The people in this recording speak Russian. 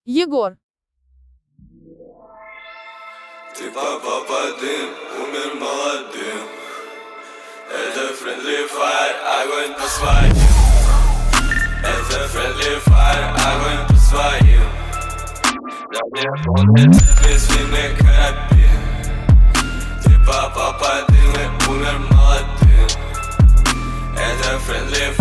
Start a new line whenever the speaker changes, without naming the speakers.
Егор.
Ты один, умер молодым. Это friendly fire, огонь по своим. Это friendly fire, огонь по своим. На мне полный бессильный карабин. Ты один, умер молодым. Это friendly fire.